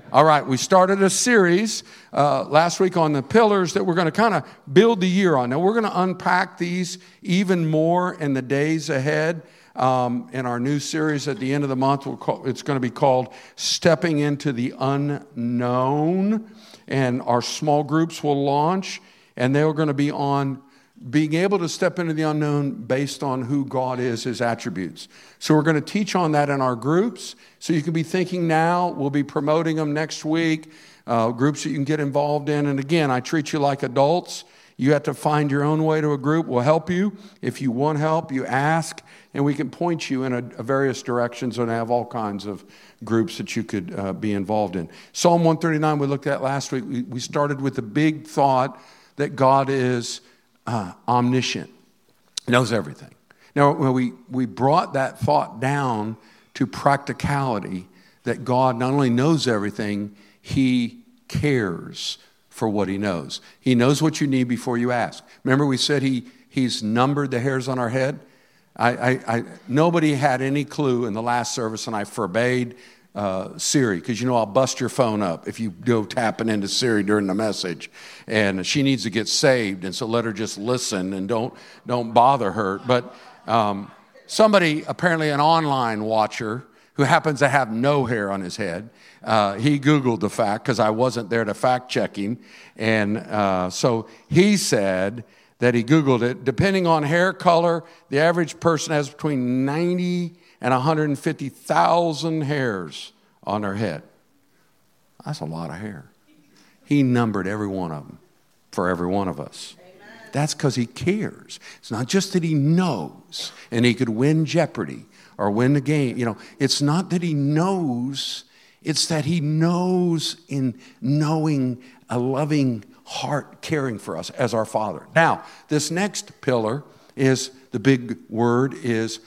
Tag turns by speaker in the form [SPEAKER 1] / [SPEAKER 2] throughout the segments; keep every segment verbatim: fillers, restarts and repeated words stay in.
[SPEAKER 1] All right, we started a series uh, last week on the pillars that we're going to kind of build the year on. Now, we're going to unpack these even more in the days ahead. Um, in our new series at the end of the month, we'll call, it's going to be called Stepping into the Unknown. And our small groups will launch, and they're going to be on being able to step into the unknown based on who God is, his attributes. So we're going to teach on that in our groups. So you can be thinking now, we'll be promoting them next week, uh, groups that you can get involved in. And again, I treat you like adults. You have to find your own way to a group. We'll help you. If you want help, you ask, and we can point you in a, a various directions and have all kinds of groups that you could uh, be involved in. Psalm one thirty-nine we looked at last week. We, we started with the big thought that God is Uh, omniscient, knows everything. Now, when we, we brought that thought down to practicality, that God not only knows everything, he cares for what he knows. He knows what you need before you ask. Remember we said he he's numbered the hairs on our head? I, I, I nobody had any clue in the last service, and I forbade Uh, Siri, because you know I'll bust your phone up if you go tapping into Siri during the message, and she needs to get saved, and so let her just listen and don't don't bother her. But um, somebody, apparently an online watcher who happens to have no hair on his head, uh, he Googled the fact because I wasn't there to fact check him, and uh, so he said that he Googled it. Depending on hair color, the average person has between ninety and one hundred fifty thousand hairs on their head. That's a lot of hair. He numbered every one of them for every one of us. Amen. That's because he cares. It's not just that he knows and he could win Jeopardy or win the game. You know, it's not that he knows. It's that he knows in knowing a loving heart caring for us as our Father. Now, this next pillar is, the big word is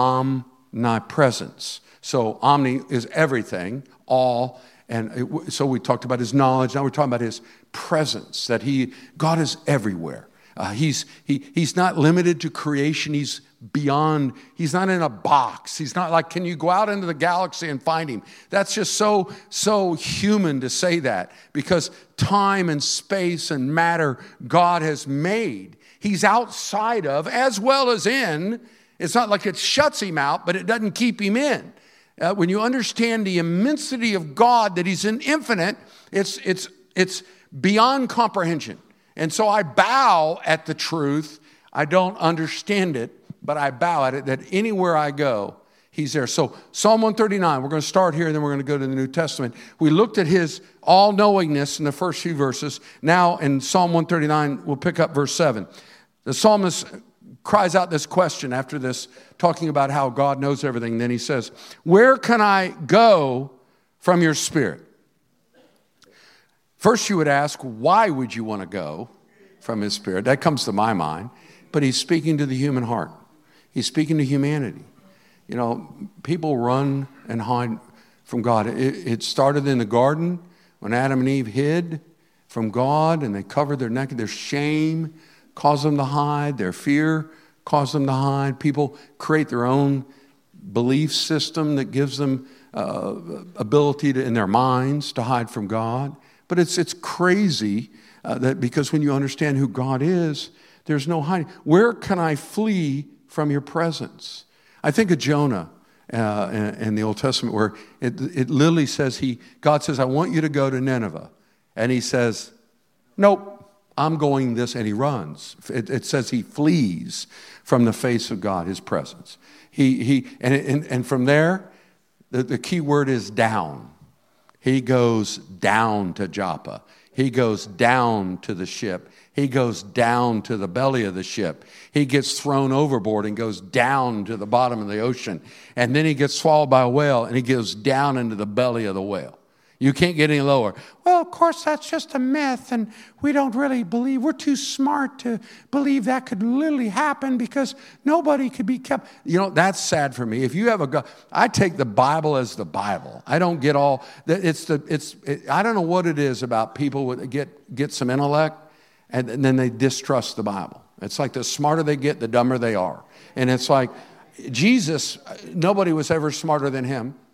[SPEAKER 1] omnipresence. So omni is everything, all, and it, so we talked about his knowledge. Now we're talking about his presence, that he, God is everywhere. Uh, he's he he's not limited to creation. He's beyond. He's not in a box. He's not like, can you go out into the galaxy and find him? That's just so so human to say that, because time and space and matter God has made. He's outside of as well as in. It's not like it shuts him out, but it doesn't keep him in. Uh, when you understand the immensity of God, that he's an infinite, it's it's it's beyond comprehension. And so I bow at the truth. I don't understand it, but I bow at it, that anywhere I go, he's there. So Psalm one thirty-nine, we're going to start here, and then we're going to go to the New Testament. We looked at his all-knowingness in the first few verses. Now in Psalm one thirty-nine, we'll pick up verse seven. The psalmist cries out this question after this, talking about how God knows everything. Then he says, where can I go from your spirit? First you would ask, why would you want to go from his spirit? That comes to my mind. But he's speaking to the human heart. He's speaking to humanity. You know, people run and hide from God. It, it started in the garden when Adam and Eve hid from God, and they covered their neck. Their shame caused them to hide. Their fear caused them to hide. People create their own belief system that gives them uh, ability to, in their minds, to hide from God. But it's it's crazy uh, that because when you understand who God is, there's no hiding. Where can I flee from your presence? I think of Jonah uh, in, in the Old Testament, where it, it literally says he God says, I want you to go to Nineveh, and he says, nope. I'm going this, and he runs. It, it says he flees from the face of God, his presence. He he and and, and from there, the, the key word is down. He goes down to Joppa. He goes down to the ship. He goes down to the belly of the ship. He gets thrown overboard and goes down to the bottom of the ocean. And then he gets swallowed by a whale, and he goes down into the belly of the whale. You can't get any lower. Well, of course, that's just a myth, and we don't really believe. We're too smart to believe that could literally happen, because nobody could be kept. You know, that's sad for me. If you have a God, I take the Bible as the Bible. I don't get all. It's the. It's. It, I don't know what it is about people with get get some intellect, and, and then they distrust the Bible. It's like the smarter they get, the dumber they are. And it's like Jesus. Nobody was ever smarter than him.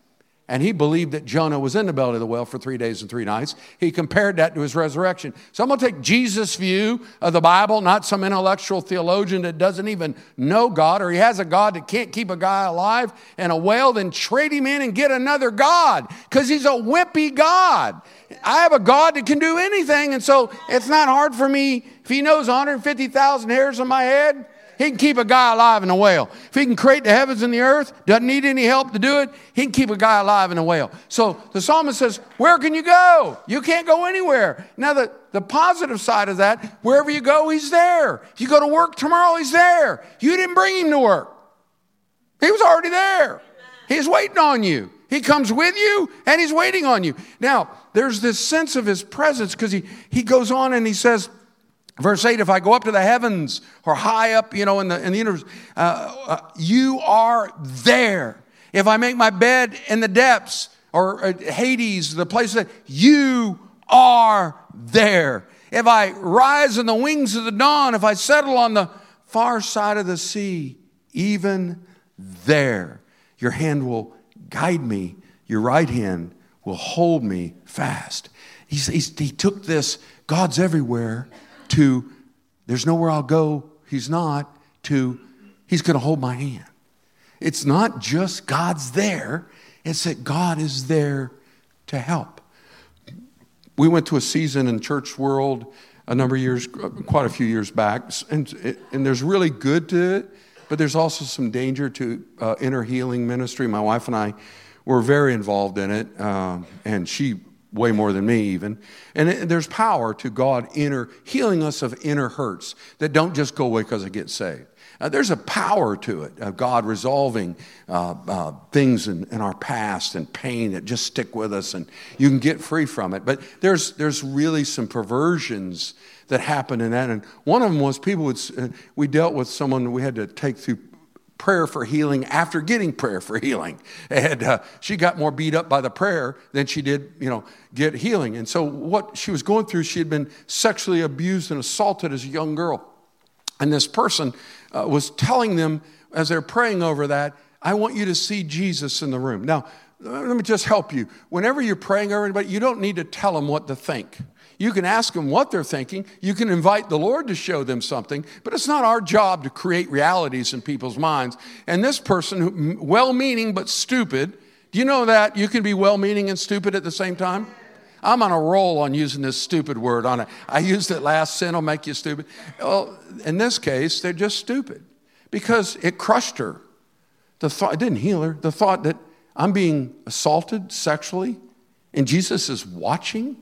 [SPEAKER 1] And he believed that Jonah was in the belly of the whale for three days and three nights. He compared that to his resurrection. So I'm going to take Jesus' view of the Bible, not some intellectual theologian that doesn't even know God, or he has a God that can't keep a guy alive in a whale, then trade him in and get another God, because he's a wimpy God. I have a God that can do anything, and so it's not hard for me. If he knows one hundred fifty thousand hairs on my head, he can keep a guy alive in a whale. If he can create the heavens and the earth, doesn't need any help to do it, he can keep a guy alive in a whale. So the psalmist says, where can you go? You can't go anywhere. Now, the, the positive side of that, wherever you go, he's there. If you go to work tomorrow, he's there. You didn't bring him to work. He was already there. He's waiting on you. He comes with you, and he's waiting on you. Now, there's this sense of his presence, because he, he goes on and he says, verse eight, if I go up to the heavens or high up, you know, in the, in the universe, uh, uh, you are there. If I make my bed in the depths or uh, Hades, the place that you are there. If I rise in the wings of the dawn, if I settle on the far side of the sea, even there, your hand will guide me. Your right hand will hold me fast. He's, he's, he took this, God's everywhere, to there's nowhere I'll go, he's not, to he's going to hold my hand. It's not just God's there, it's that God is there to help. We went to a season in church world a number of years, quite a few years back, and, and there's really good to it, but there's also some danger to uh, inner healing ministry. My wife and I were very involved in it, um, and she way more than me even. And it, there's power to God inner healing us of inner hurts that don't just go away because I get saved. Uh, there's a power to it, of God resolving uh, uh, things in, in our past and pain that just stick with us, and you can get free from it. But there's there's really some perversions that happen in that. And one of them was people would, uh, we dealt with someone we had to take through prayer for healing after getting prayer for healing. And uh, she got more beat up by the prayer than she did, you know, get healing. And so what she was going through, she had been sexually abused and assaulted as a young girl. And this person uh, was telling them, as they're praying over that, I want you to see Jesus in the room. Now, let me just help you. Whenever you're praying over anybody, you don't need to tell them what to think. You can ask them what they're thinking. You can invite the Lord to show them something, but it's not our job to create realities in people's minds. And this person, well-meaning but stupid, do you know that you can be well-meaning and stupid at the same time? I'm on a roll on using this stupid word on it. I used it last, sin will make you stupid. Well, in this case, they're just stupid because it crushed her. The thought, it didn't heal her. The thought that I'm being assaulted sexually and Jesus is watching.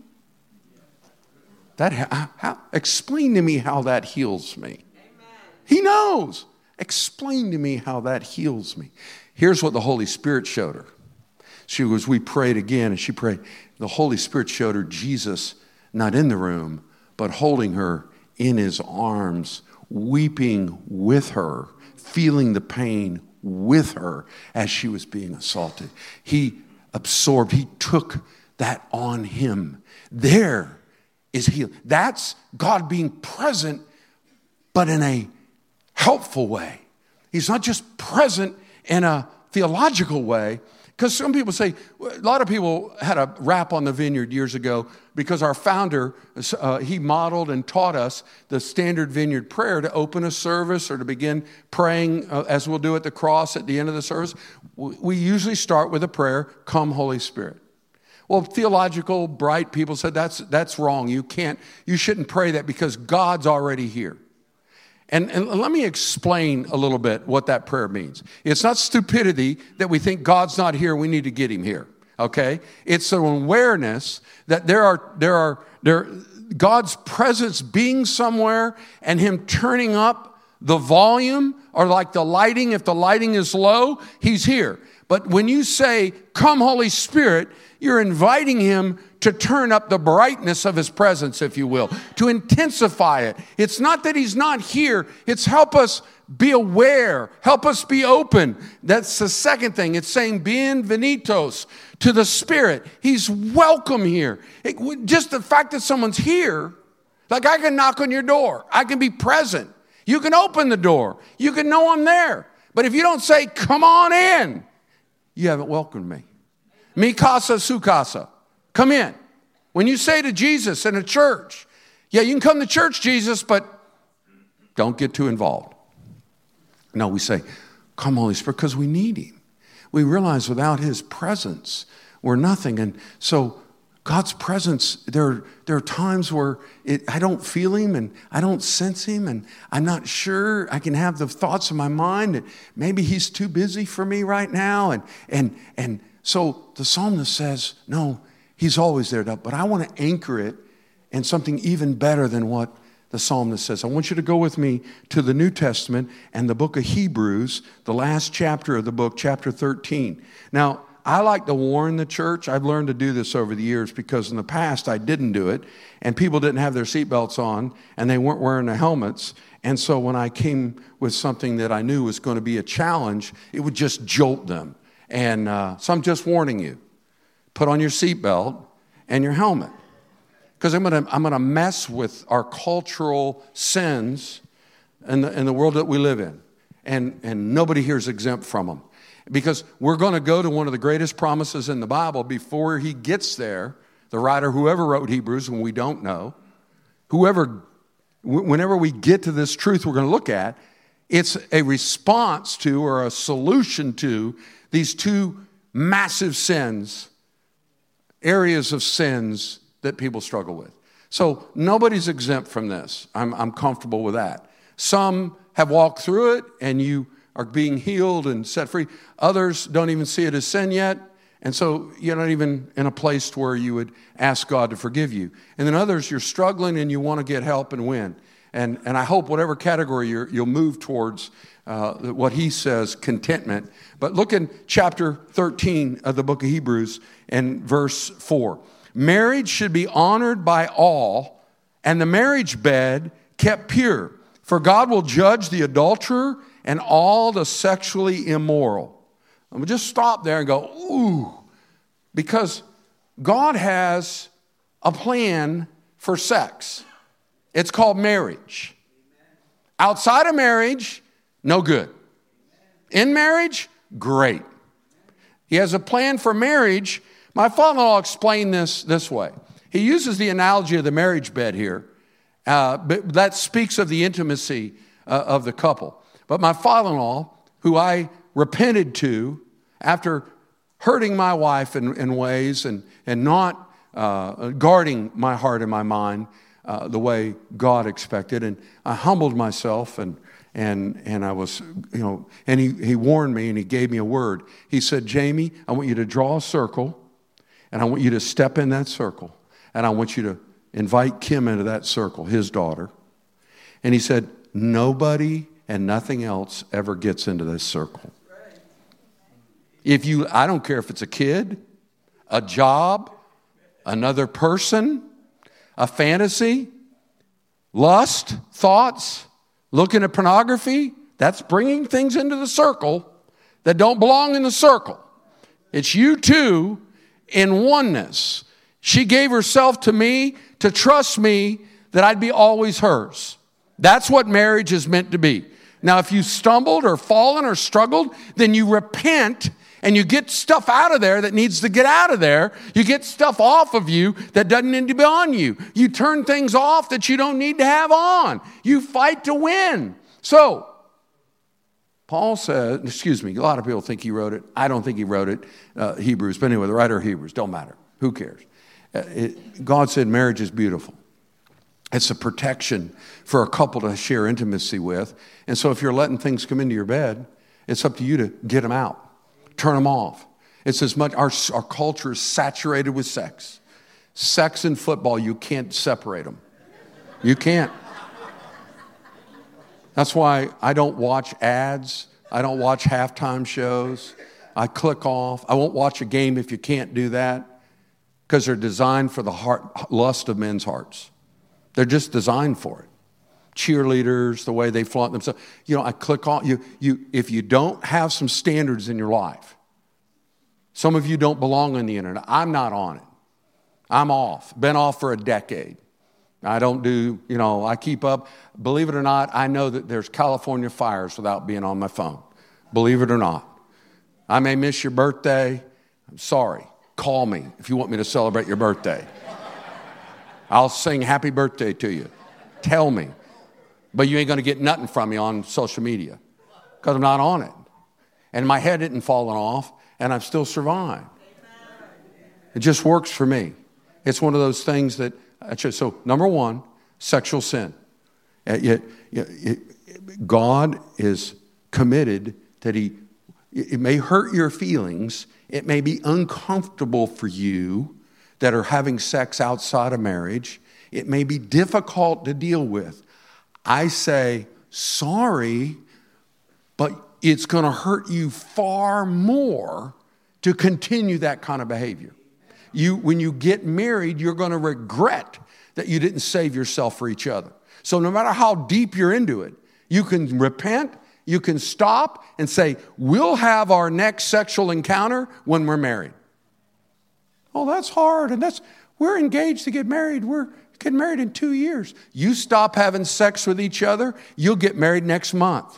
[SPEAKER 1] That how, how, explain to me how that heals me. Amen. He knows. Explain to me how that heals me. Here's what the Holy Spirit showed her. She was, we prayed again, and she prayed. The Holy Spirit showed her Jesus not in the room, but holding her in his arms, weeping with her, feeling the pain with her as she was being assaulted. He absorbed, he took that on him. There is healing. That's God being present, but in a helpful way. He's not just present in a theological way, because some people say, a lot of people had a rap on the Vineyard years ago because our founder, uh, he modeled and taught us the standard Vineyard prayer to open a service or to begin praying, uh, as we'll do at the cross at the end of the service. We usually start with a prayer, come Holy Spirit. Well, theological, bright people said that's that's wrong. You can't, you shouldn't pray that because God's already here. And, and let me explain a little bit what that prayer means. It's not stupidity that we think God's not here, we need to get him here. Okay? It's an awareness that there are there are there God's presence being somewhere and him turning up the volume, or like the lighting, if the lighting is low, he's here. But when you say, come Holy Spirit, you're inviting him to turn up the brightness of his presence, if you will, to intensify it. It's not that he's not here. It's help us be aware, help us be open. That's the second thing. It's saying bienvenidos to the Spirit. He's welcome here. It, just the fact that someone's here, like I can knock on your door. I can be present. You can open the door. You can know I'm there. But if you don't say, come on in, you haven't welcomed me. Mi casa, su casa. Come in. When you say to Jesus in a church, yeah, you can come to church, Jesus, but don't get too involved. No, we say, come, Holy Spirit, because we need him. We realize without his presence, we're nothing. And so God's presence, there, there are times where it, I don't feel him and I don't sense him and I'm not sure. I can have the thoughts in my mind that maybe he's too busy for me right now. And, and, and so the psalmist says, no, he's always there. But I want to anchor it in something even better than what the psalmist says. I want you to go with me to the New Testament and the book of Hebrews, the last chapter of the book, chapter thirteen. Now, I like to warn the church. I've learned to do this over the years because in the past I didn't do it and people didn't have their seatbelts on and they weren't wearing the helmets. And so when I came with something that I knew was going to be a challenge, it would just jolt them. And uh, so I'm just warning you, put on your seatbelt and your helmet. Because I'm going to I'm going to mess with our cultural sins in the, in the world that we live in. And, and nobody here is exempt from them. Because we're going to go to one of the greatest promises in the Bible before he gets there. The writer, whoever wrote Hebrews, and we don't know, whoever, whenever we get to this truth we're going to look at, it's a response to or a solution to these two massive sins, areas of sins that people struggle with. So nobody's exempt from this. I'm, I'm comfortable with that. Some have walked through it and you are being healed and set free. Others don't even see it as sin yet. And so you're not even in a place where you would ask God to forgive you. And then others, you're struggling and you want to get help and win. And, and I hope whatever category you're, you'll move towards uh, what he says, contentment. But look in chapter thirteen of the book of Hebrews and verse four. Marriage should be honored by all and the marriage bed kept pure. For God will judge the adulterer and all the sexually immoral. I'm going to just stop there and go, ooh, because God has a plan for sex. It's called marriage. Outside of marriage, no good. In marriage, great. He has a plan for marriage. My father-in-law explained this this way. He uses the analogy of the marriage bed here, uh, but that speaks of the intimacy uh, of the couple. But my father-in-law, who I repented to after hurting my wife in, in ways and, and not uh, guarding my heart and my mind uh, the way God expected, and I humbled myself and and and I was, you know, and he, he warned me and he gave me a word. He said, Jamie, I want you to draw a circle and I want you to step in that circle and I want you to invite Kim into that circle, his daughter. And he said, nobody and nothing else ever gets into this circle. If you, I don't care if it's a kid, a job, another person, a fantasy, lust, thoughts, looking at pornography, that's bringing things into the circle that don't belong in the circle. It's you two in oneness. She gave herself to me to trust me that I'd be always hers. That's what marriage is meant to be. Now, if you stumbled or fallen or struggled, then you repent and you get stuff out of there that needs to get out of there. You get stuff off of you that doesn't need to be on you. You turn things off that you don't need to have on. You fight to win. So, Paul said, excuse me, a lot of people think he wrote it. I don't think he wrote it, uh, Hebrews. But anyway, the writer of Hebrews, don't matter. Who cares? Uh, it, God said marriage is beautiful. It's a protection for a couple to share intimacy with. And so if you're letting things come into your bed, it's up to you to get them out. Turn them off. It's as much, our, our culture is saturated with sex. Sex and football, you can't separate them. You can't. That's why I don't watch ads. I don't watch halftime shows. I click off. I won't watch a game if you can't do that because they're designed for the heart, lust of men's hearts. They're just designed for it. Cheerleaders, the way they flaunt themselves. You know, I click on you. You, if you don't have some standards in your life, some of you don't belong on the internet. I'm not on it. I'm off. Been off for a decade. I don't do, you know, I keep up. Believe it or not, I know that there's California fires without being on my phone. Believe it or not. I may miss your birthday. I'm sorry. call me if you want me to celebrate your birthday. I'll sing happy birthday to you. Tell me. But you ain't going to get nothing from me on social media because I'm not on it. And my head isn't falling off, and I've still survived. It just works for me. It's one of those things that, so number one, sexual sin. God is committed that he, it may hurt your feelings. It may be uncomfortable for you that are having sex outside of marriage. It may be difficult to deal with. I say, sorry, but it's going to hurt you far more to continue that kind of behavior. You, when you get married, you're going to regret that you didn't save yourself for each other. So no matter how deep you're into it, you can repent, you can stop and say, we'll have our next sexual encounter when we're married. Oh, that's hard. And that's, we're engaged to get married. We're getting married in two years. You stop having sex with each other, you'll get married next month.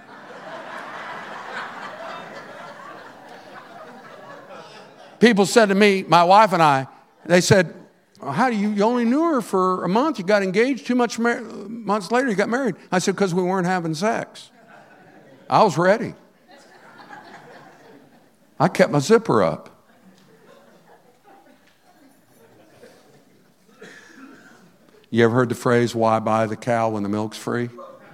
[SPEAKER 1] People said to me, my wife and I, they said, how do you, you only knew her for a month, you got engaged, two months, mar- months later you got married. I said, because we weren't having sex. I was ready. I kept my zipper up. You ever heard the phrase, why buy the cow when the milk's free?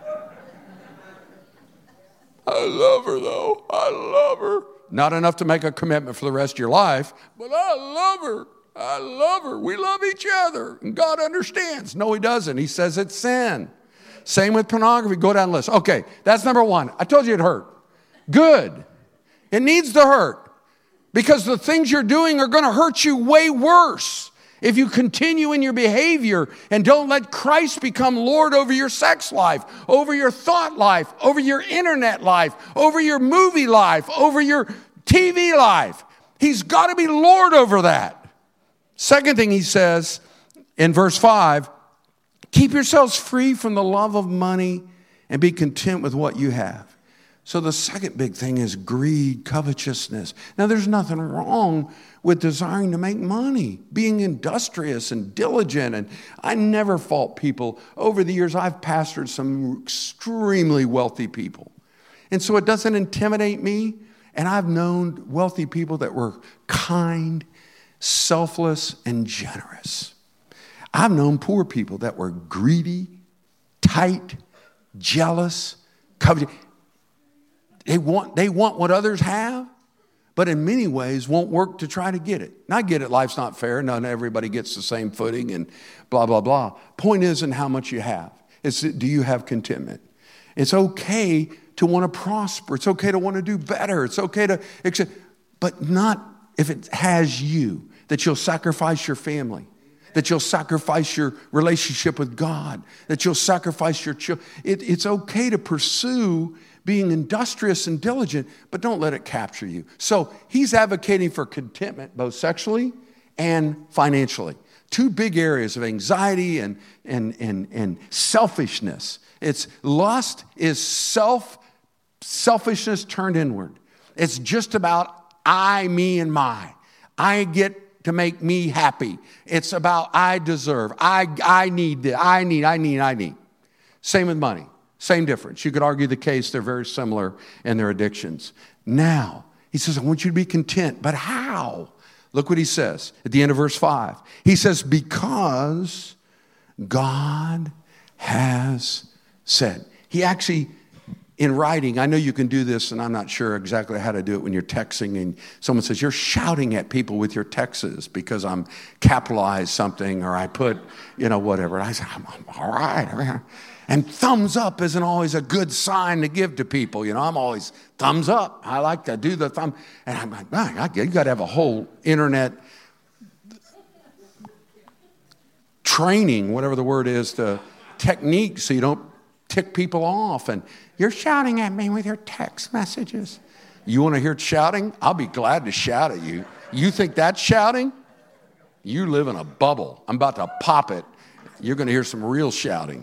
[SPEAKER 1] I love her though, I love her. Not enough to make a commitment for the rest of your life, but I love her. I love her. We love each other. And God understands. No, he doesn't. He says it's sin. Same with pornography. Go down the list. Okay, that's number one. I told you it hurt. Good. It needs to hurt. Because the things you're doing are going to hurt you way worse if you continue in your behavior and don't let Christ become Lord over your sex life, over your thought life, over your internet life, over your movie life, over your T V life. He's got to be Lord over that. Second thing he says in verse five, keep yourselves free from the love of money and be content with what you have. So the second big thing is greed, covetousness. Now there's nothing wrong with desiring to make money, being industrious and diligent. And I never fault people. Over the years, I've pastored some extremely wealthy people. And so it doesn't intimidate me. And I've known wealthy people that were kind, selfless, and generous. I've known poor people that were greedy, tight, jealous, covetous. They want, they want what others have, but in many ways won't work to try to get it. And I get it, life's not fair. Not everybody gets the same footing and blah, blah, blah. Point isn't how much you have. It's do you have contentment? It's okay to want to prosper. It's okay to want to do better. It's okay to accept, but not if it has you, that you'll sacrifice your family, that you'll sacrifice your relationship with God, that you'll sacrifice your children. It, it's okay to pursue being industrious and diligent, but don't let it capture you. So he's advocating for contentment, both sexually and financially. Two big areas of anxiety and, and, and, and selfishness. It's lust is self, selfishness turned inward. It's just about I, me, and my. I get to make me happy. It's about I deserve. I, I need this. I need, I need, I need. Same with money. Same difference. You could argue the case. They're very similar in their addictions. Now, he says, I want you to be content. But how? Look what he says at the end of verse five. He says, because God has said. He actually, in writing, I know you can do this, and I'm not sure exactly how to do it when you're texting, and someone says, you're shouting at people with your texts because I'm capitalized something, or I put, you know, whatever. And I say, I'm, I'm all right. And thumbs up isn't always a good sign to give to people. You know, I'm always thumbs up. I like to do the thumb. And I'm like, man, you got to have a whole internet training, whatever the word is, the technique so you don't tick people off. And you're shouting at me with your text messages. You want to hear shouting? I'll be glad to shout at you. You think that's shouting? You live in a bubble. I'm about to pop it. You're going to hear some real shouting.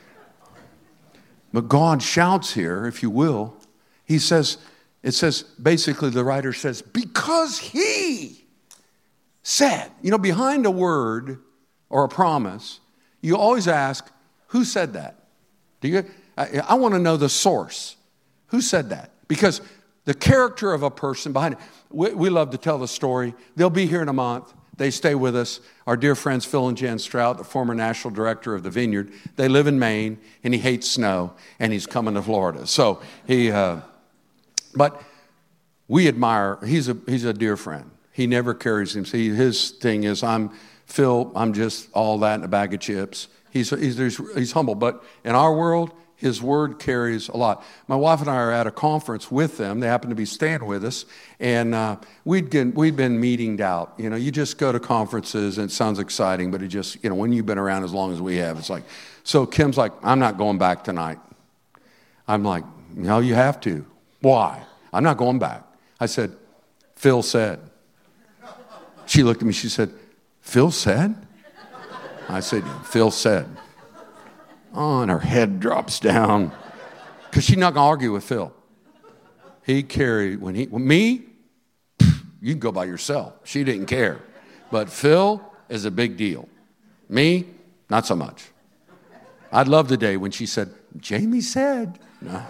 [SPEAKER 1] But God shouts here, if you will. He says, it says, basically the writer says, because he said. You know, behind a word or a promise, you always ask, who said that? Do you? I, I want to know the source. Who said that? Because the character of a person behind it. We, we love to tell the story. They'll be here in a month. They stay with us. Our dear friends Phil and Jan Strout, the former national director of the Vineyard, they live in Maine, and he hates snow, and he's coming to Florida. So he, uh, but we admire. He's a he's a dear friend. He never carries him. See, his thing is, I'm Phil. I'm just all that in a bag of chips. He's he's he's humble, but in our world, his word carries a lot. My wife and I are at a conference with them. They happen to be staying with us. And uh, we'd, get, we'd been meetinged out. You know, you just go to conferences and it sounds exciting, but it just, you know, when you've been around as long as we have, it's like, so Kim's like, I'm not going back tonight. I'm like, no, you have to. Why? I'm not going back. I said, Phil said. She looked at me, she said, Phil said? I said, Phil said. Oh, and her head drops down. Because she's not going to argue with Phil. He carried, when he, well, me, you can go by yourself. She didn't care. But Phil is a big deal. Me, not so much. I'd love the day when she said, Jamie said. No.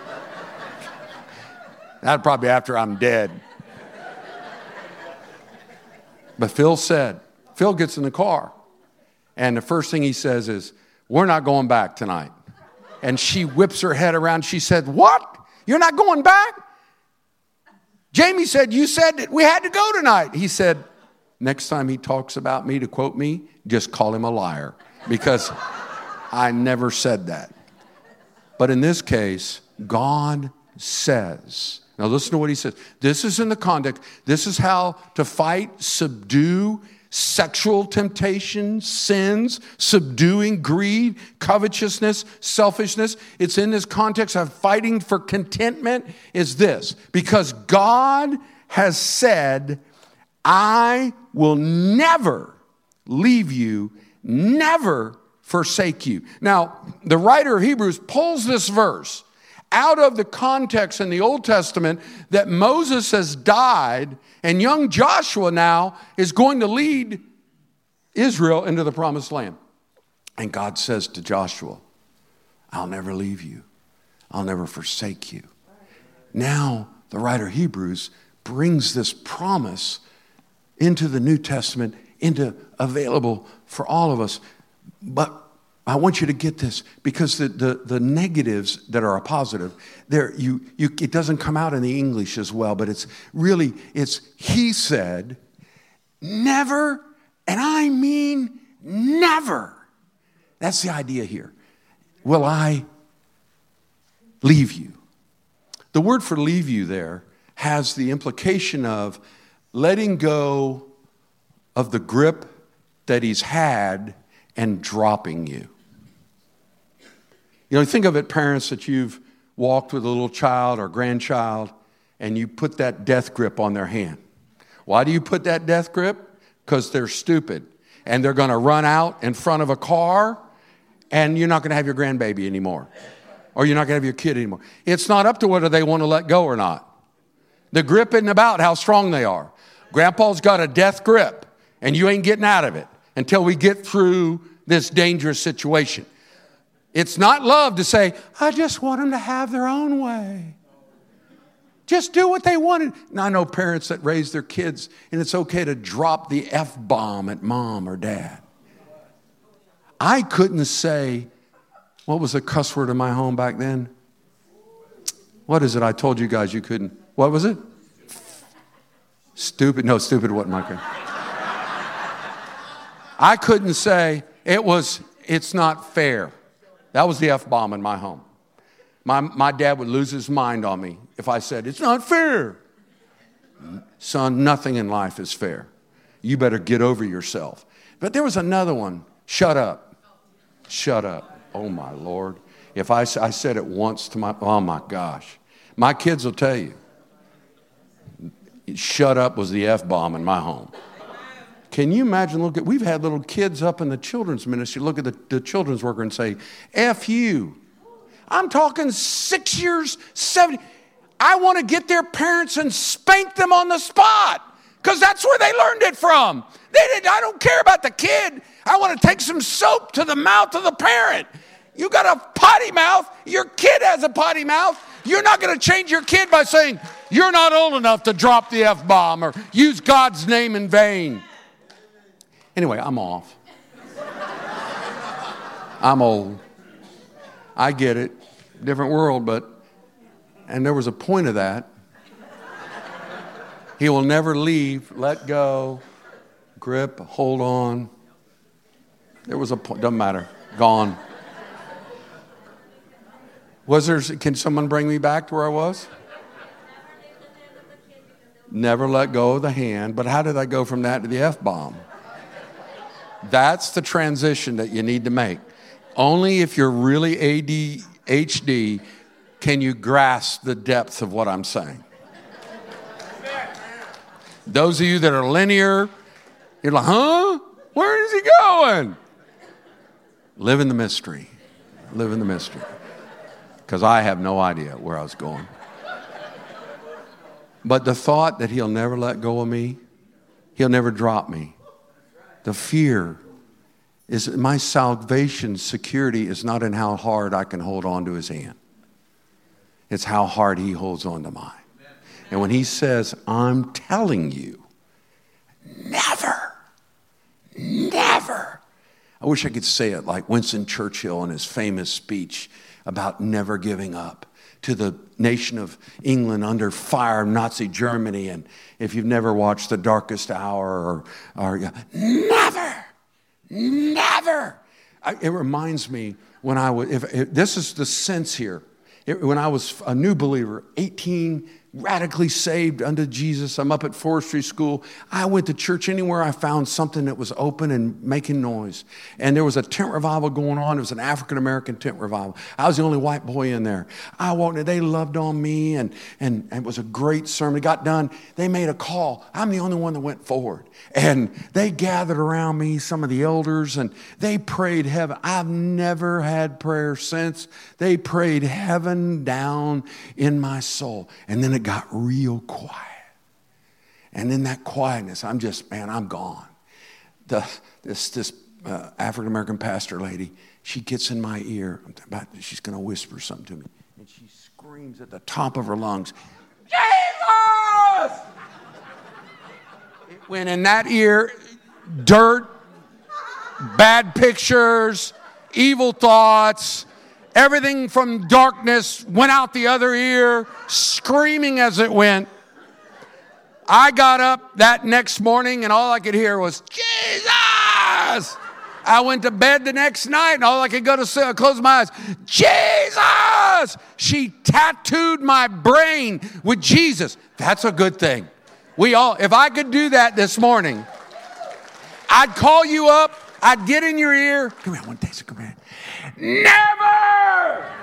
[SPEAKER 1] That'd probably be after I'm dead. But Phil said, Phil gets in the car. And the first thing he says is, we're not going back tonight. And she whips her head around. She said, what? You're not going back? Jamie said, you said that we had to go tonight. He said, next time he talks about me, to quote me, just call him a liar. Because I never said that. But in this case, God says. Now listen to what he says. This is in the context. This is how to fight, subdue sexual temptation, sins, subduing greed, covetousness, selfishness. It's in this context of fighting for contentment is this. Because God has said, I will never leave you, never forsake you. Now, the writer of Hebrews pulls this verse out of the context in the Old Testament that Moses has died and young Joshua now is going to lead Israel into the promised land. And God says to Joshua, I'll never leave you. I'll never forsake you. Now, the writer of Hebrews brings this promise into the New Testament, into available for all of us. But I want you to get this, because the, the, the negatives that are a positive, there you, you it doesn't come out in the English as well, but it's really, it's he said, never, and I mean never. That's the idea here. Will I leave you? The word for leave you there has the implication of letting go of the grip that he's had and dropping you. You know, think of it, parents, that you've walked with a little child or grandchild and you put that death grip on their hand. Why do you put that death grip? Because they're stupid and they're going to run out in front of a car and you're not going to have your grandbaby anymore. Or you're not going to have your kid anymore. It's not up to whether they want to let go or not. The grip isn't about how strong they are. Grandpa's got a death grip and you ain't getting out of it until we get through this dangerous situation. It's not love to say, I just want them to have their own way. Just do what they wanted. Now, I know parents that raise their kids, and it's okay to drop the F-bomb at mom or dad. I couldn't say, what was the cuss word in my home back then? What is it? I told you guys you couldn't. What was it? Stupid. No, stupid wasn't my kind. I couldn't say, it was, it's not fair. That was the F-bomb in my home. My, my dad would lose his mind on me if I said, it's not fair. Son, nothing in life is fair. You better get over yourself. But there was another one. Shut up. Shut up. Oh, my Lord. If I, I said it once to my, oh, my gosh. My kids will tell you. Shut up was the F-bomb in my home. Can you imagine, look at, we've had little kids up in the children's ministry, look at the, the children's worker and say, F you. I'm talking six years, seven. I want to get their parents and spank them on the spot because that's where they learned it from. They didn't, I don't care about the kid. I want to take some soap to the mouth of the parent. You got a potty mouth. Your kid has a potty mouth. You're not going to change your kid by saying, you're not old enough to drop the F-bomb or use God's name in vain. Anyway, I'm off. I'm old. I get it. Different world, but, and there was a point of that. He will never leave, let go, grip, hold on. There was a point, doesn't matter, gone. Was there, can someone bring me back to where I was? Never let go of the hand, but how did I go from that to the F-bomb? That's the transition that you need to make. Only if you're really A D H D can you grasp the depth of what I'm saying. Those of you that are linear, you're like, huh? Where is he going? Live in the mystery. Live in the mystery. Because I have no idea where I was going. But the thought that he'll never let go of me, he'll never drop me. The fear is my salvation security is not in how hard I can hold on to his hand. It's how hard he holds on to mine. And when he says, I'm telling you, never, never. I wish I could say it like Winston Churchill in his famous speech about never giving up to the nation of England under fire of Nazi Germany. And if you've never watched The Darkest Hour, or, or never, never. I, it reminds me when I was, if, if this is the sense here, it, when I was a new believer, eighteen, radically saved unto Jesus. I'm up at forestry school. I went to church anywhere I found something that was open and making noise. And there was a tent revival going on. It was an African-American tent revival. I was the only white boy in there. I walked in. They loved on me, and, and, and it was a great sermon. It got done. They made a call. I'm the only one that went forward. And they gathered around me, some of the elders, and they prayed heaven. I've never had prayer since. They prayed heaven down in my soul. And then it got real quiet. And in that quietness, I'm just, man, I'm gone. The, this this uh, African-American pastor lady, she gets in my ear. About, she's going to whisper something to me. And she screams at the top of her lungs, Jesus! It went in that ear, dirt, bad pictures, evil thoughts. Everything from darkness went out the other ear, screaming as it went. I got up that next morning and all I could hear was, Jesus! I went to bed the next night and all I could go to sleep, close my eyes, Jesus! She tattooed my brain with Jesus. That's a good thing. We all, if I could do that this morning, I'd call you up, I'd get in your ear. Come here, I want to taste it, come here. Never!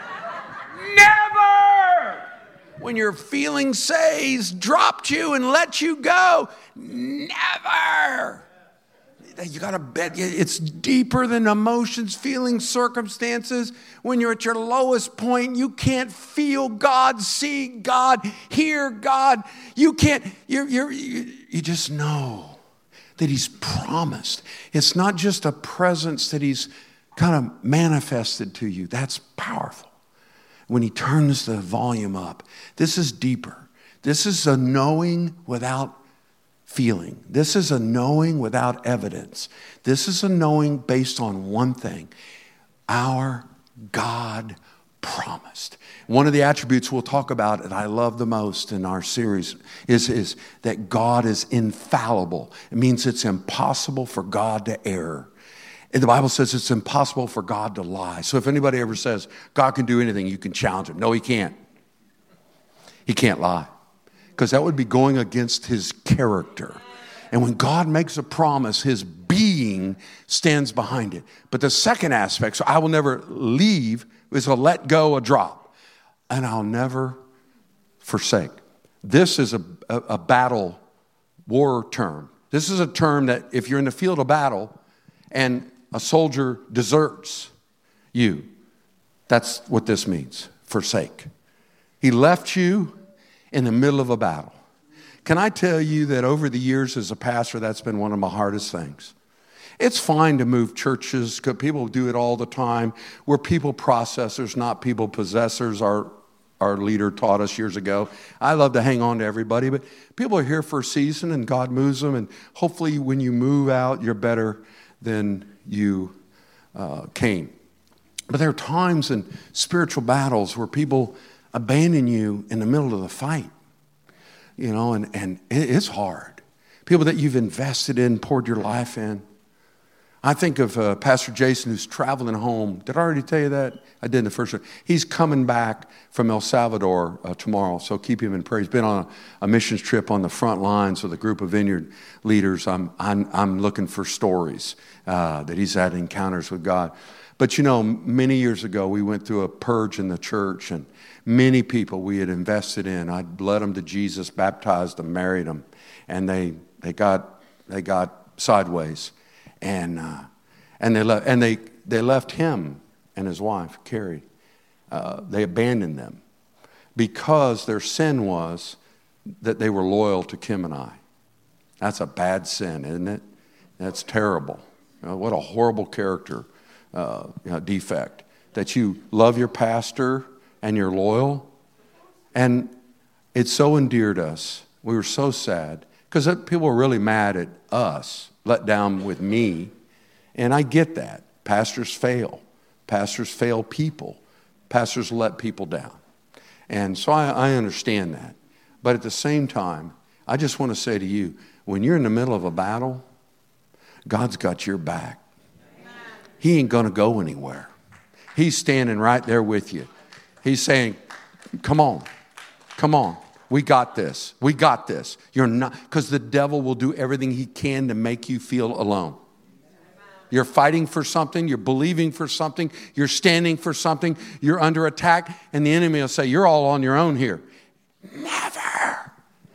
[SPEAKER 1] Never! When your feeling says dropped you and let you go, never! You got to bet it's deeper than emotions, feelings, circumstances. When you're at your lowest point, you can't feel God, see God, hear God. You can't, you're, you're, you you just know that he's promised. It's not just a presence that he's kind of manifested to you. That's powerful. When he turns the volume up, this is deeper. This is a knowing without feeling. This is a knowing without evidence. This is a knowing based on one thing. Our God promised. One of the attributes we'll talk about that I love the most in our series is, is that God is infallible. It means it's impossible for God to err. And the Bible says it's impossible for God to lie. So if anybody ever says God can do anything, you can challenge him. No, he can't. He can't lie. Because that would be going against his character. And when God makes a promise, his being stands behind it. But the second aspect, so I will never leave, is a let go, a drop. And I'll never forsake. This is a, a, a battle war term. This is a term that if you're in the field of battle and a soldier deserts you, that's what this means, forsake. He left you in the middle of a battle. Can I tell you that over the years as a pastor, that's been one of my hardest things. It's fine to move churches, because people do it all the time. We're people processors, not people possessors. Our, our leader taught us years ago. I love to hang on to everybody, but people are here for a season, and God moves them, and hopefully when you move out, you're better than you uh, came. But there are times in spiritual battles where people abandon you in the middle of the fight, you know, and, and it's hard. People that you've invested in, poured your life in. I think of uh, Pastor Jason, who's traveling home. Did I already tell you that? I did in the first one. He's coming back from El Salvador uh, tomorrow, so keep him in prayer. He's been on a, a missions trip on the front lines with a group of vineyard leaders. I'm, I'm, I'm looking for stories uh, that he's had encounters with God. But, you know, many years ago, we went through a purge in the church, and many people we had invested in. I'd led them to Jesus, baptized them, married them, and they they got they got sideways. And uh, and they left, and they, they left him and his wife, Carrie. Uh, they abandoned them because their sin was that they were loyal to Kim and I. That's a bad sin, isn't it? That's terrible. You know, what a horrible character uh, you know, defect. That you love your pastor and you're loyal. And it so endeared us. We were so sad because people were really mad at us. Let down with me, and I get that. Pastors fail. Pastors fail people. Pastors let people down. And so I, I understand that. But at the same time, I just want to say to you, when you're in the middle of a battle, God's got your back. He ain't going to go anywhere. He's standing right there with you. He's saying, come on, come on. We got this. We got this. You're not, because the devil will do everything he can to make you feel alone. You're fighting for something. You're believing for something. You're standing for something. You're under attack. And the enemy will say, you're all on your own here. Never.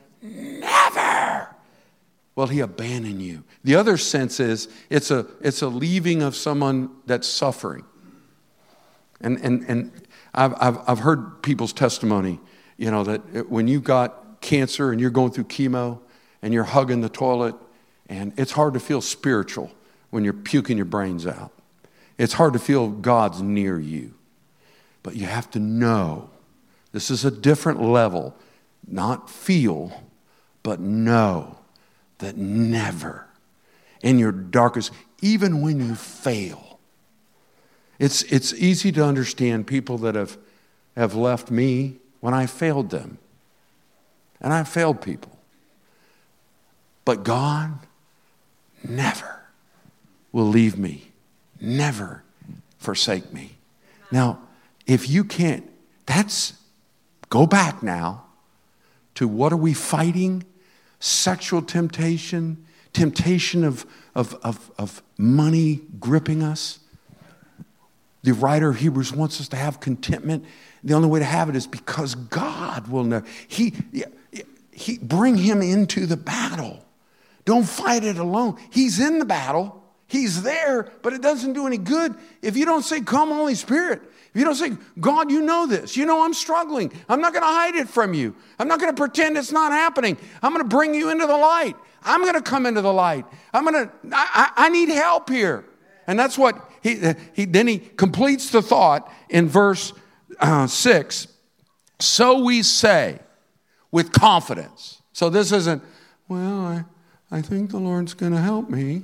[SPEAKER 1] Never. Well, he abandoned you. The other sense is it's a, it's a leaving of someone that's suffering. And, and, and I've, I've, I've heard people's testimony. You know, that when you got cancer and you're going through chemo and you're hugging the toilet, and it's hard to feel spiritual when you're puking your brains out. It's hard to feel God's near you. But you have to know this is a different level. Not feel, but know that never in your darkest, even when you fail. It's, it's easy to understand people that have, have left me when I failed them. And I failed people. But God never will leave me, never forsake me. Now, if you can't, that's, go back now to what are we fighting? Sexual temptation, temptation of, of, of, of money gripping us. The writer of Hebrews wants us to have contentment. The only way to have it is because God will know. He, he, bring him into the battle. Don't fight it alone. He's in the battle. He's there, but it doesn't do any good if you don't say, come, Holy Spirit. If you don't say, God, you know this. You know I'm struggling. I'm not going to hide it from you. I'm not going to pretend it's not happening. I'm going to bring you into the light. I'm going to come into the light. I'm going to, I, I, I need help here. And that's what he, he, then he completes the thought in verse uh, six. So we say with confidence. So this isn't, well, I, I think the Lord's going to help me.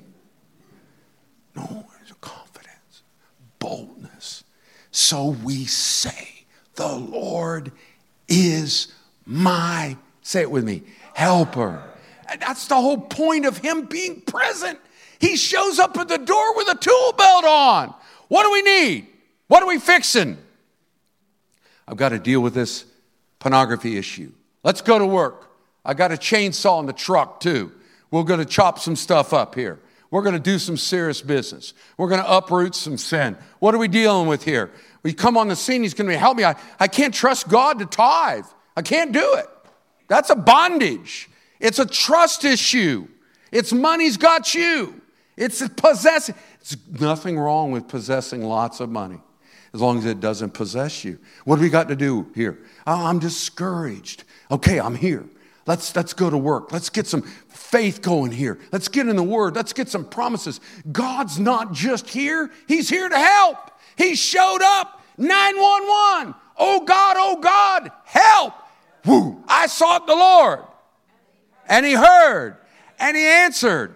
[SPEAKER 1] No, it's a confidence, boldness. So we say, the Lord is my, say it with me, helper. And that's the whole point of him being present. He shows up at the door with a tool belt on. What do we need? What are we fixing? I've got to deal with this pornography issue. Let's go to work. I got a chainsaw in the truck too. We're going to chop some stuff up here. We're going to do some serious business. We're going to uproot some sin. What are we dealing with here? We come on the scene, he's going to help me. I, I can't trust God to tithe. I can't do it. That's a bondage. It's a trust issue. It's money's got you. It's possessing. There's nothing wrong with possessing lots of money as long as it doesn't possess you. What do we got to do here? Oh, I'm discouraged. Okay, I'm here. Let's, let's go to work. Let's get some faith going here. Let's get in the Word. Let's get some promises. God's not just here. He's here to help. He showed up. nine one one. Oh God, oh God, help. Woo. I sought the Lord. And He heard. And He answered.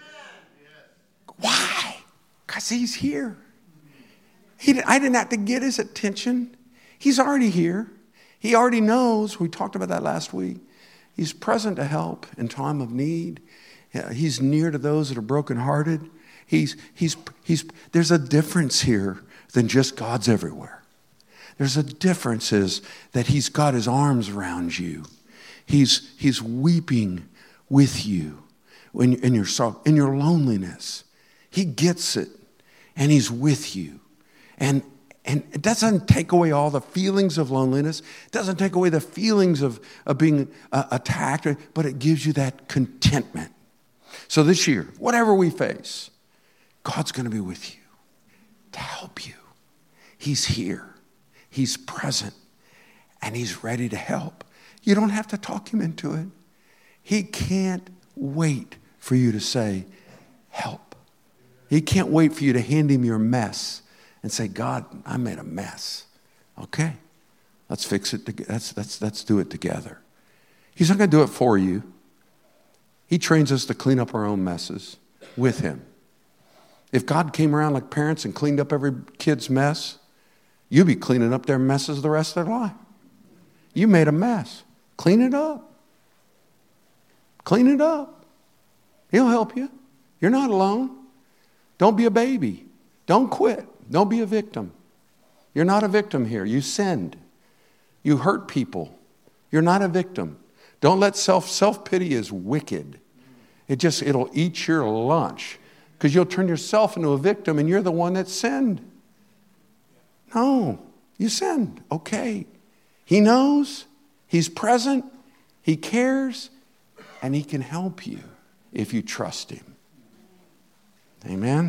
[SPEAKER 1] Why? Because He's here. He, I didn't have to get His attention. He's already here. He already knows. We talked about that last week. He's present to help in time of need. He's near to those that are brokenhearted. He's, he's, he's, there's a difference here than just God's everywhere. There's a difference is that He's got His arms around you. He's, he's weeping with you in, in, your, in your loneliness. He gets it, and He's with you. And And it doesn't take away all the feelings of loneliness. It doesn't take away the feelings of, of being uh, attacked, but it gives you that contentment. So this year, whatever we face, God's going to be with you to help you. He's here. He's present. And He's ready to help. You don't have to talk Him into it. He can't wait for you to say, help. He can't wait for you to hand Him your mess and say, God, I made a mess. Okay, let's fix it. To, let's, let's, let's do it together. He's not going to do it for you. He trains us to clean up our own messes with Him. If God came around like parents and cleaned up every kid's mess, you'd be cleaning up their messes the rest of their life. You made a mess. Clean it up. Clean it up. He'll help you. You're not alone. Don't be a baby. Don't quit. Don't be a victim. You're not a victim here. You sinned. You hurt people. You're not a victim. Don't let self, self-pity is wicked. It just, it'll eat your lunch because you'll turn yourself into a victim and you're the one that sinned. No, you sinned. Okay. He knows. He's present. He cares. And He can help you if you trust Him. Amen.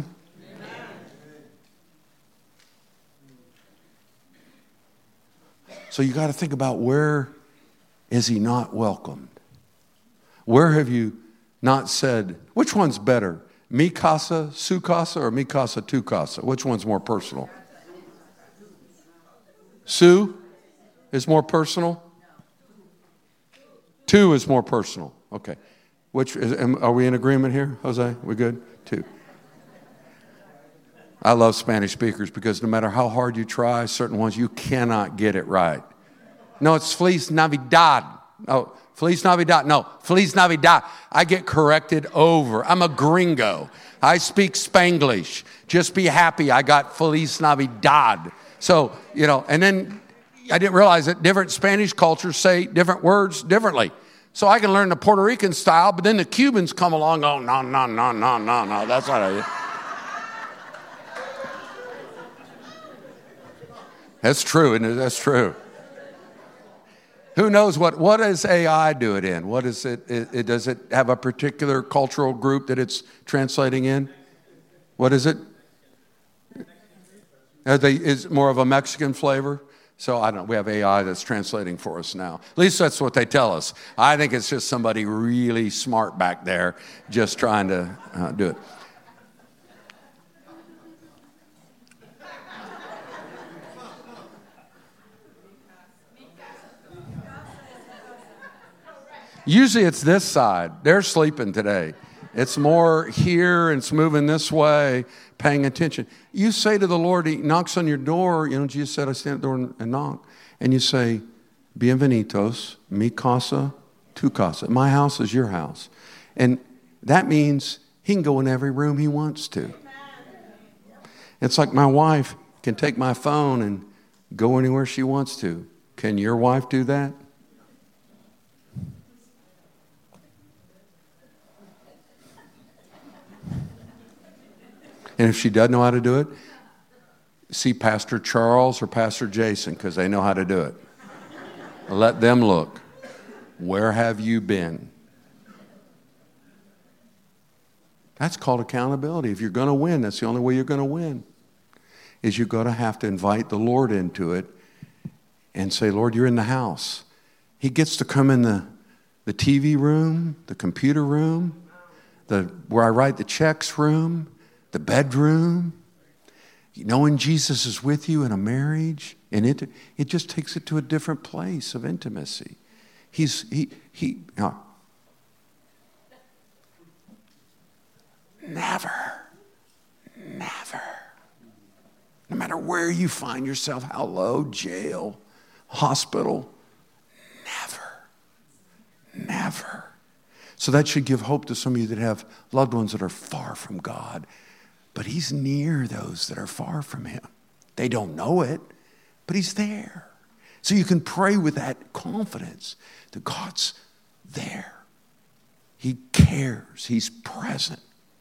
[SPEAKER 1] So you got to think about, where is He not welcomed? Where have you not said, which one's better? Mi casa, su casa, or mi casa, tu casa? Which one's more personal? Su is more personal? Tu is more personal. Okay. Which is, are we in agreement here, Jose? We good? Tu. I love Spanish speakers because no matter how hard you try, certain ones you cannot get it right. No, it's Feliz Navidad. No, Feliz Navidad. No, Feliz Navidad. I get corrected over. I'm a gringo. I speak Spanglish. Just be happy I got Feliz Navidad. So, you know, and then I didn't realize that different Spanish cultures say different words differently. So I can learn the Puerto Rican style, but then the Cubans come along, oh, no, no, no, no, no, no. That's not how you... That's true, isn't it? That's true. Who knows what, what does A I do it in? What is it, it, it, does it have a particular cultural group that it's translating in? What is it? Are they, is more of a Mexican flavor? So I don't know. We have A I that's translating for us now. At least that's what they tell us. I think it's just somebody really smart back there just trying to uh, do it. Usually it's this side. They're sleeping today. It's more here and it's moving this way, paying attention. You say to the Lord, He knocks on your door. You know, Jesus said, I stand at the door and knock. And you say, Bienvenidos, mi casa, tu casa. My house is your house. And that means He can go in every room He wants to. It's like my wife can take my phone and go anywhere she wants to. Can your wife do that? And if she doesn't know how to do it, see Pastor Charles or Pastor Jason, because they know how to do it. Let them look. Where have you been? That's called accountability. If you're going to win, that's the only way you're going to win, is you're going to have to invite the Lord into it and say, Lord, you're in the house. He gets to come in the the T V room, the computer room, the where I write the checks room, the bedroom. Knowing Jesus is with you in a marriage, and it it just takes it to a different place of intimacy. He's he he uh, never, never. No matter where you find yourself, how low, jail, hospital, never, never. So that should give hope to some of you that have loved ones that are far from God. But he's near those that are far from him. They don't know it, but he's there. So you can pray with that confidence that God's there. He cares. He's present.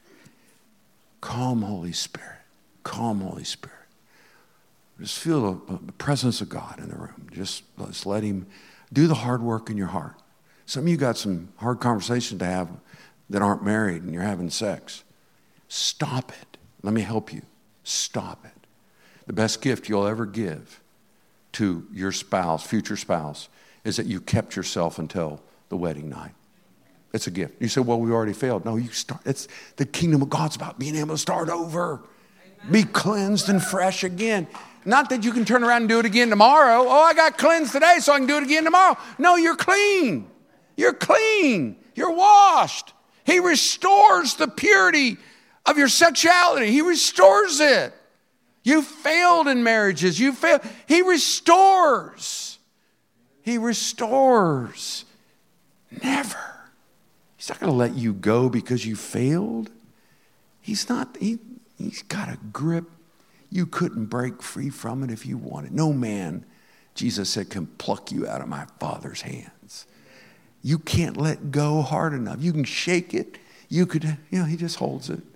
[SPEAKER 1] Come, Holy Spirit. Come, Holy Spirit. Just feel the, the presence of God in the room. Just, just let him do the hard work in your heart. Some of you got some hard conversations to have that aren't married and you're having sex. Stop it. Let me help you. Stop it. The best gift you'll ever give to your spouse, future spouse, is that you kept yourself until the wedding night. It's a gift. You say, well, we already failed. No, you start. It's the kingdom of God's about being able to start over. Amen. Be cleansed and fresh again. Not that you can turn around and do it again tomorrow. Oh, I got cleansed today, so I can do it again tomorrow. No, you're clean. You're clean. You're washed. He restores the purity of your sexuality. He restores it. You failed in marriages. You failed. He restores. He restores. Never. He's not going to let you go because you failed. He's not, he, he's got a grip. You couldn't break free from it if you wanted. No man, Jesus said, can pluck you out of my Father's hands. You can't let go hard enough. You can shake it. You could, you know, he just holds it.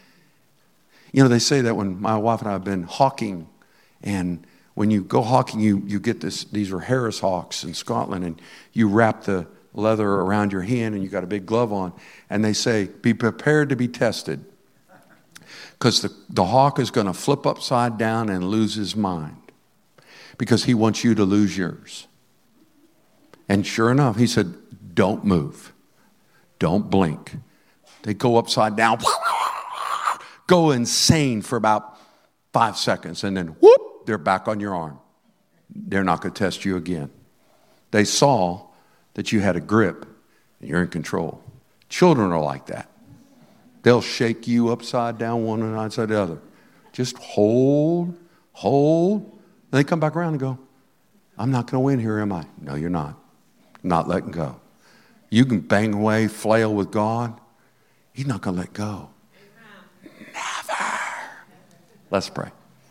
[SPEAKER 1] You know, they say that when my wife and I have been hawking, and when you go hawking, you, you get this, these are Harris hawks in Scotland, and you wrap the leather around your hand and you got a big glove on, and they say, be prepared to be tested. Because the, the hawk is going to flip upside down and lose his mind because he wants you to lose yours. And sure enough, he said, don't move. Don't blink. They go upside down, go insane for about five seconds, and then whoop, they're back on your arm. They're not going to test you again. They saw that you had a grip and you're in control. Children are like that. They'll shake you upside down, one and outside the other. Just hold, hold. And they come back around and go, I'm not going to win here, am I? No, you're not. Not letting go. You can bang away, flail with God. He's not going to let go. Never. Let's pray.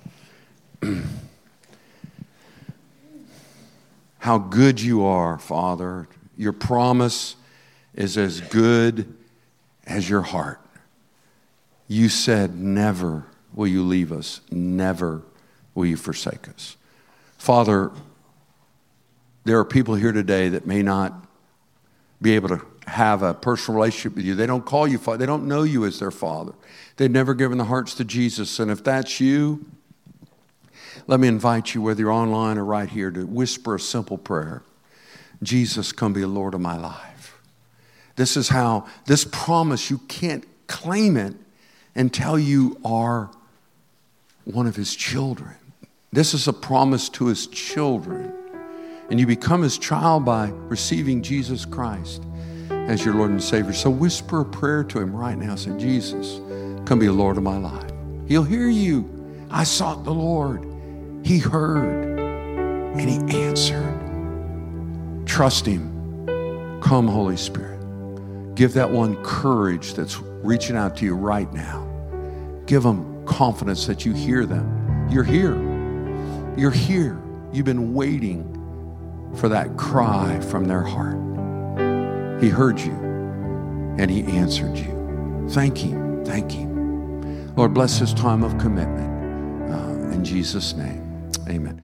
[SPEAKER 1] How good you are, Father. Your promise is as good as your heart. You said, never will you leave us. Never will you forsake us. Father, there are people here today that may not be able to have a personal relationship with you. They don't call you Father. They don't know you as their Father. They've never given their hearts to Jesus. And if that's you, let me invite you, whether you're online or right here, to whisper a simple prayer. Jesus, come be the Lord of my life. This is how, this promise, you can't claim it until you are one of his children. This is a promise to his children. And you become his child by receiving Jesus Christ as your Lord and Savior. So whisper a prayer to him right now. Say, Jesus, come be the Lord of my life. He'll hear you. I sought the Lord. He heard and he answered. Trust him. Come, Holy Spirit. Give that one courage that's reaching out to you right now. Give them confidence that you hear them. You're here. You're here. You've been waiting for that cry from their heart. He heard you and he answered you. Thank him. Thank him. Lord, bless this time of commitment. Uh, in Jesus' name, amen.